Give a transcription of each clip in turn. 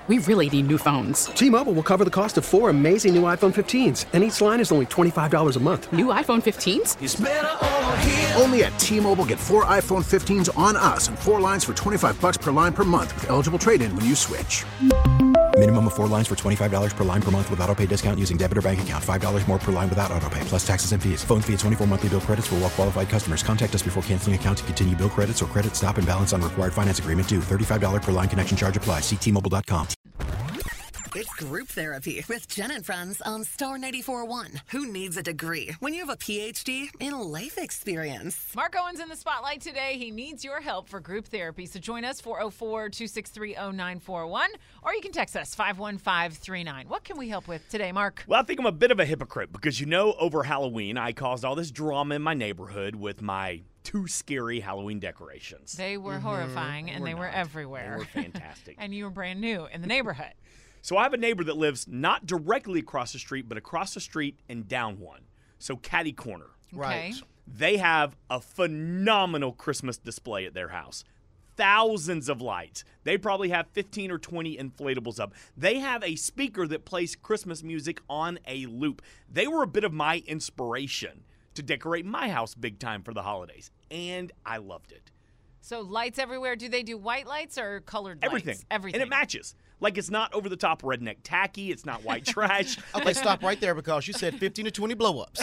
We really need new phones. T-Mobile will cover the cost of 4 amazing new iPhone 15s, and each line is only $25 a month. New iPhone 15s? It's better over here. Only at T-Mobile, get 4 iPhone 15s on us and 4 lines for $25 per line per month with eligible trade-in when you switch. Minimum of 4 lines for $25 per line per month with autopay discount using debit or bank account. $5 more per line without autopay, plus taxes and fees. Phone fee at 24 monthly bill credits for well-qualified customers. Contact us before canceling account to continue bill credits or credit stop and balance on required finance agreement due. $35 per line connection charge applies. See T-Mobile.com. It's Group Therapy with Jen and Friends on Star 94.1. Who needs a degree when you have a PhD in life experience? Mark Owen's in the spotlight today. He needs your help for group therapy. So join us, 404-263-0941, or you can text us, 51539. What can we help with today, Mark? Well, I think I'm a bit of a hypocrite because, over Halloween, I caused all this drama in my neighborhood with my too scary Halloween decorations. They were horrifying, and they were everywhere. They were fantastic. And you were brand new in the neighborhood. So I have a neighbor that lives not directly across the street, but across the street and down one. So catty corner. Right. They have a phenomenal Christmas display at their house. Thousands of lights. They probably have 15 or 20 inflatables up. They have a speaker that plays Christmas music on a loop. They were a bit of my inspiration to decorate my house big time for the holidays, and I loved it. So lights everywhere. Do they do white lights or colored Everything. lights? Everything. And it matches. Like, it's not over-the-top redneck tacky. It's not white trash. Okay, stop right there because you said 15 to 20 blow-ups.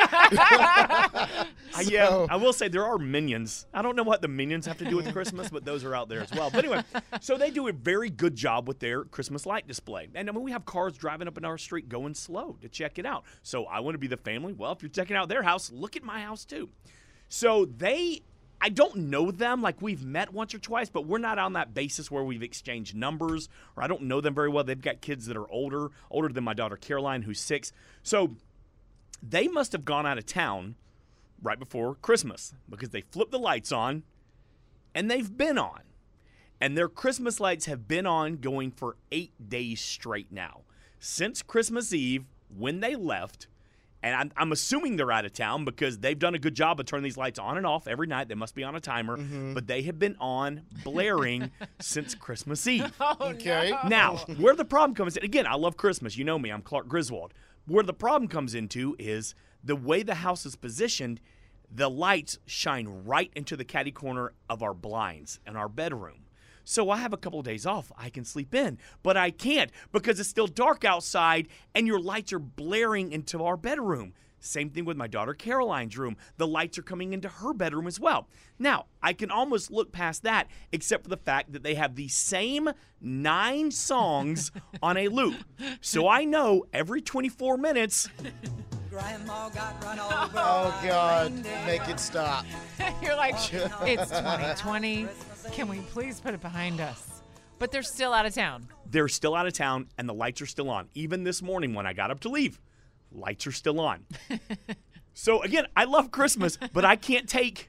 Yeah, I will say there are minions. I don't know what the minions have to do with Christmas, but those are out there as well. But anyway, so they do a very good job with their Christmas light display. And we have cars driving up in our street going slow to check it out. So I want to be the family. Well, if you're checking out their house, look at my house too. So I don't know them, like we've met once or twice, but we're not on that basis where we've exchanged numbers, or I don't know them very well. They've got kids that are older than my daughter Caroline, who's 6. So they must have gone out of town right before Christmas because they flipped the lights on, and they've been on. And their Christmas lights have been on going for 8 days straight now. Since Christmas Eve, when they left. And I'm assuming they're out of town because they've done a good job of turning these lights on and off every night. They must be on a timer. Mm-hmm. But they have been on, blaring, since Christmas Eve. Oh, Okay. no. Now, where the problem comes in, again, I love Christmas. You know me. I'm Clark Griswold. Where the problem comes into is the way the house is positioned, the lights shine right into the catty corner of our blinds in our bedroom. So I have a couple of days off. I can sleep in, but I can't because it's still dark outside and your lights are blaring into our bedroom. Same thing with my daughter Caroline's room. The lights are coming into her bedroom as well. Now, I can almost look past that except for the fact that they have the same 9 songs on a loop. So I know every 24 minutes... Grandma got run over. Oh, God. Make it stop. You're like, it's 2020. Can we please put it behind us? But they're still out of town. They're still out of town, and the lights are still on. Even this morning when I got up to leave, lights are still on. So, again, I love Christmas, but I can't take...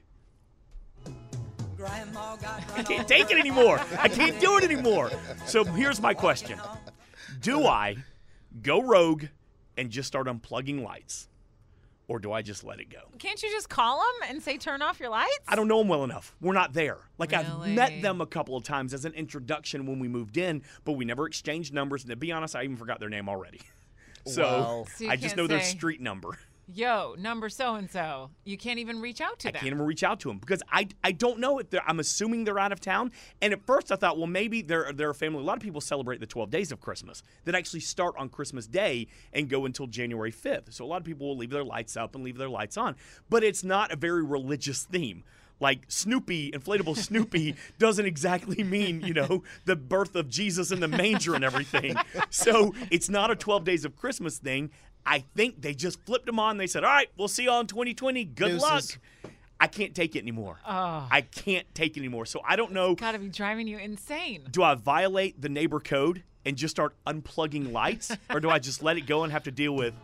I can't take it anymore. I can't do it anymore. So here's my question. Do I go rogue and just start unplugging lights? Or do I just let it go? Can't you just call them and say turn off your lights? I don't know them well enough. We're not there. Like, I've Really? met them a couple of times as an introduction when we moved in, but we never exchanged numbers. And to be honest, I even forgot their name already. So Wow. So you I just can't know their say, street number. Yo, number so-and-so. You can't even reach out to I them. can't even reach out to them because I don't know if I'm assuming they're out of town. And at first I thought, well, maybe they're a family. A lot of people celebrate the 12 days of Christmas that actually start on Christmas Day and go until January 5th. So a lot of people will leave their lights up and leave their lights on. But it's not a very religious theme. Like Snoopy, inflatable Snoopy, doesn't exactly mean, the birth of Jesus in the manger and everything. So it's not a 12 days of Christmas thing. I think they just flipped them on. They said, all right, we'll see you all in 2020. Good Deuces. luck. I can't take it anymore. Oh. I can't take it anymore. So I don't know. Gotta be driving you insane. Do I violate the neighbor code and just start unplugging lights? Or do I just let it go and have to deal with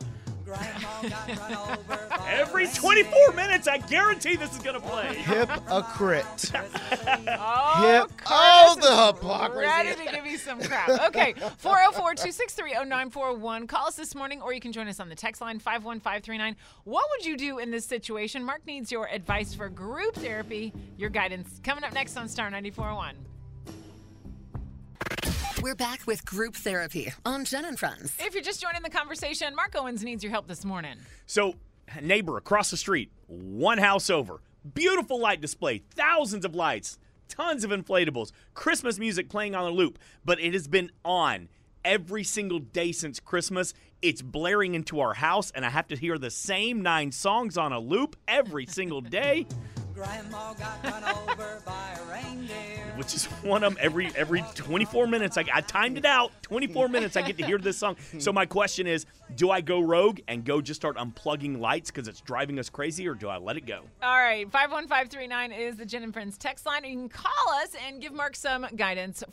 every 24 minutes? I guarantee this is going to play. Hypocrite. Oh, the hypocrisy. ready to give you some crap. Okay, 404-263-0941. Call us this morning, or you can join us on the text line, 51539. What would you do in this situation? Mark needs your advice for group therapy, your guidance. Coming up next on Star 94.1. We're back with Group Therapy on Jen and Friends. If you're just joining the conversation, Mark Owens needs your help this morning. So, neighbor across the street, one house over, beautiful light display, thousands of lights, tons of inflatables, Christmas music playing on a loop, but it has been on every single day since Christmas. It's blaring into our house, and I have to hear the same 9 songs on a loop every single day. Grandma got run over by a reindeer. Which is one of them every 24 minutes. I timed it out. 24 minutes I get to hear this song. So my question is, do I go rogue and go just start unplugging lights because it's driving us crazy, or do I let it go? All right, 51539 is the Jen and Friends text line. You can call us and give Mark some guidance,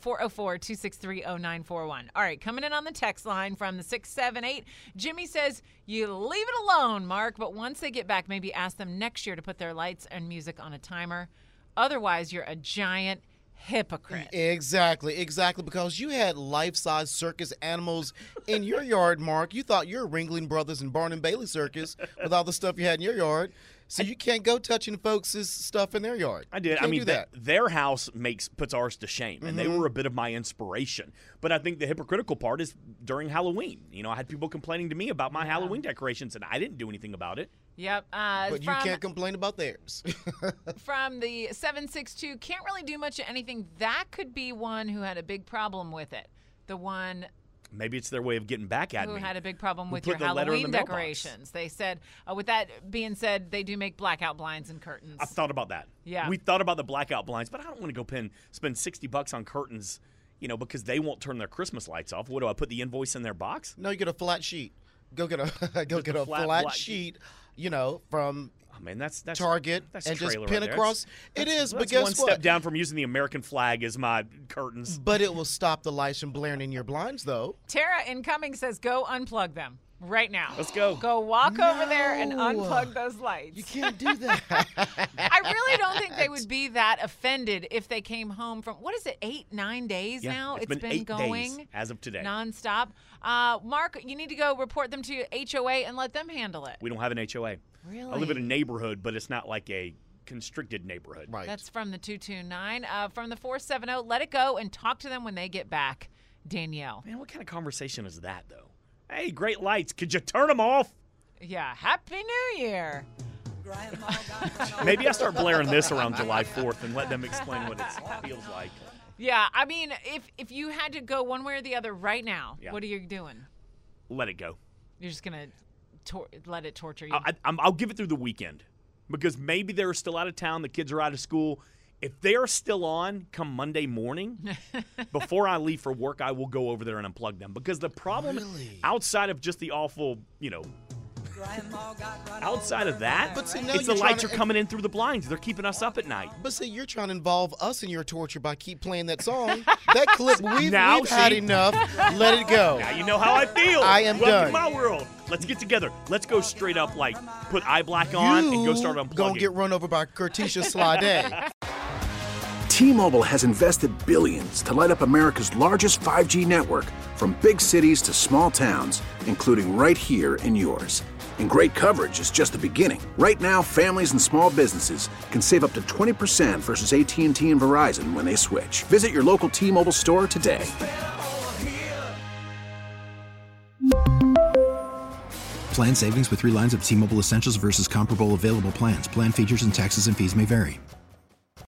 404-263-0941. All right, coming in on the text line from the 678, Jimmy says, you leave it alone, Mark, but once they get back, maybe ask them next year to put their lights and music on a timer. Otherwise, you're a giant hypocrite. Exactly, because you had life-size circus animals in your yard, Mark. You thought you were Ringling Brothers and Barnum Bailey Circus with all the stuff you had in your yard. So you can't go touching folks' stuff in their yard. I did. I mean, their house puts ours to shame, and they were a bit of my inspiration. But I think the hypocritical part is during Halloween. You know, I had people complaining to me about my Halloween decorations, and I didn't do anything about it. Yep. But you can't complain about theirs. From the 762, can't really do much of anything. That could be one who had a big problem with it. The one... Maybe it's their way of getting back at who me. had a big problem with put your the letter in Halloween the mailbox. decorations. They said, with that being said, they do make blackout blinds and curtains. I've thought about that. Yeah. We thought about the blackout blinds, but I don't want to go spend $60 on curtains, because they won't turn their Christmas lights off. What do I put the invoice in their box? No, you get a flat sheet. Go get a flat sheet, from Man, that's Target, that's and just trailer pin right there. across. It is, but that's guess one what? step down from using the American flag as my curtains. But it will stop the lights from blaring in your blinds, though. Tara Incoming says, go unplug them right now. Let's go. Go walk over there and unplug those lights. You can't do that. I really don't think they would be that offended if they came home from, 8-9 days now? It's been 8 going days as of today. nonstop. Mark, you need to go report them to HOA and let them handle it. We don't have an HOA. Really? I live in a neighborhood, but it's not like a constricted neighborhood. Right. That's from the 229. From the 470, let it go and talk to them when they get back. Danielle. Man, what kind of conversation is that, though? Hey, great lights. Could you turn them off? Yeah, Happy New Year. Grandma got run over. Maybe I start blaring this around July 4th and let them explain what it feels like. Yeah, I mean, if you had to go one way or the other right now, what are you doing? Let it go. You're just going to let it torture you? I'll give it through the weekend because maybe they're still out of town. The kids are out of school. If they're still on come Monday morning, before I leave for work, I will go over there and unplug them. Because the problem, outside of just the awful, Grandma got run outside over of that, But see, now it's the you're lights trying are to- coming in through the blinds. They're keeping us up at night. But see, you're trying to involve us in your torture by keep playing that song. That clip, we've Now, had see? enough. Let it go. Now you know how I feel. I am Welcome done. to my world. Let's get together. Let's go straight up, put eye black on and go start unplugging. Gonna get run over by Curticia Slade. T-Mobile has invested billions to light up America's largest 5G network, from big cities to small towns, including right here in yours. And great coverage is just the beginning. Right now, families and small businesses can save up to 20% versus AT&T and Verizon when they switch. Visit your local T-Mobile store today. Plan savings with 3 lines of T-Mobile Essentials versus comparable available plans. Plan features and taxes and fees may vary.